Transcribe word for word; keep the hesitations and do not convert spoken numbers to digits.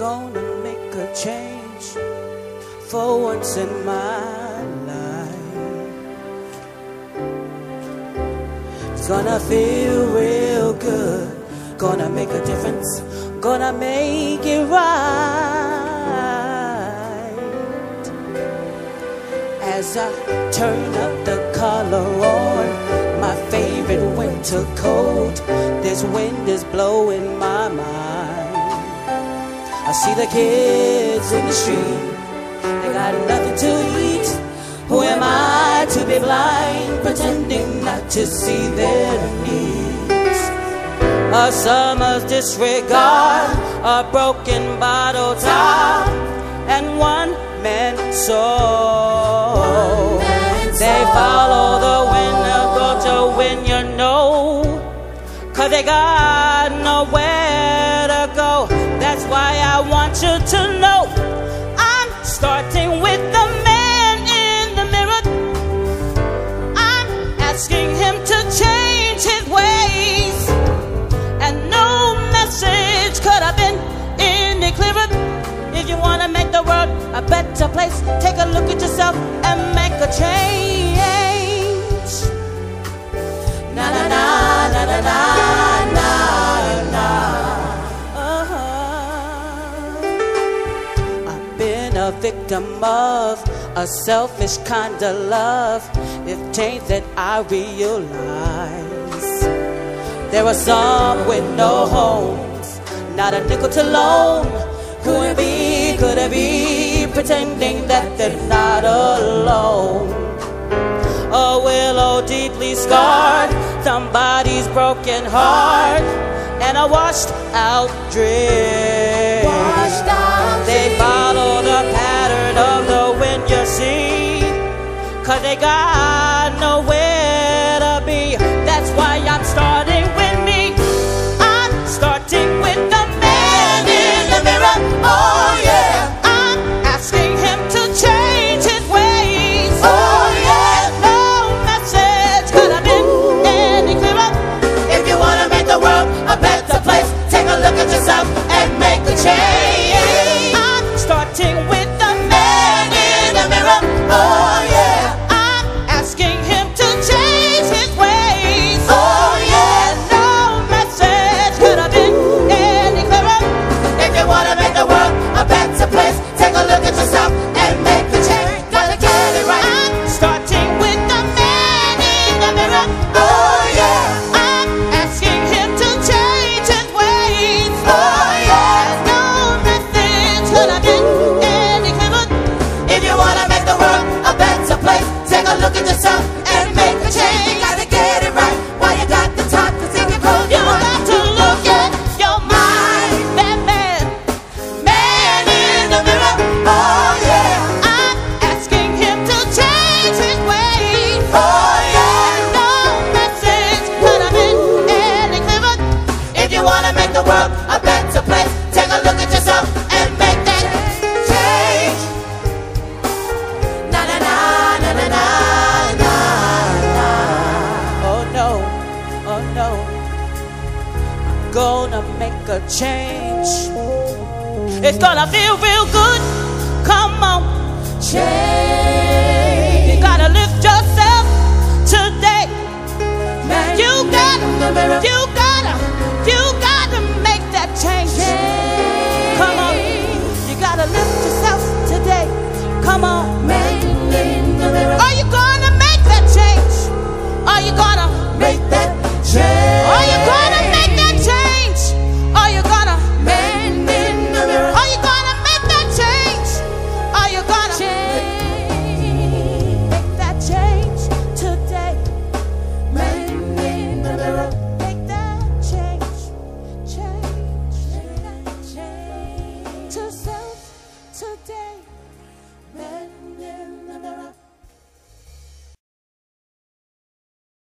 gonna make a change for once in my life. It's gonna feel real good, gonna make a difference, gonna make it right. As I turn up the collar on my favorite winter coat, this wind is blowing my mind. I see the kids in the street, they got nothing to eat. Who am I to be blind, pretending not to see their needs? A summer's disregard, a broken bottle top, and one man's soul. They follow the wind, they'll go to win, you know, 'cause they got nowhere to go. That's why I want you to know I'm starting with the man in the mirror. I'm asking him to change his ways, and no message could have been any clearer. If you want to make the world a better place, take a look at yourself and make a change. Na na na na na na na na. Uh-huh. I've been a victim of a selfish kind of love. It ain't that I realize there are some with no homes, not a nickel to loan. Could it be, could it be, pretending that they're not alone? A willow deeply scarred, somebody's broken heart, and a washed out dream. Washed out they dream. Follow the pattern of the wind, you see, 'cause they got nowhere to be. That's why I'm starting with me. I'm starting with the man in the mirror. Oh yeah, I'm asking him to change his ways. Oh yeah, no message could have been any clearer. If you wanna make the world a better place, take a look at yourself and make a change. I'm starting with the man in the mirror. Oh yeah, I'm asking him to change his ways. Oh yeah, no message could have been any clearer. If you wanna make the world a better place, take a look at yourself and make the change. Gotta get it right. I'm starting with the man in the mirror. Oh yeah, I'm asking him to change his ways. Oh yeah, no message could have been any clearer. If you wanna make the world a better place, take a look at yourself and make a change. Gotta get it right while you got the time to think it cold. You got to look at your mind, that man, man in the mirror. Oh yeah, I'm asking him to change his ways. Oh yeah, no message could have been any clearer. If you wanna make the world a better place, take a look at yourself and make that change. Na na na na na na na na. Oh no, oh no, I'm gonna make a change. It's gonna feel real good. Come on, change. You gotta lift yourself today. Man, you got, you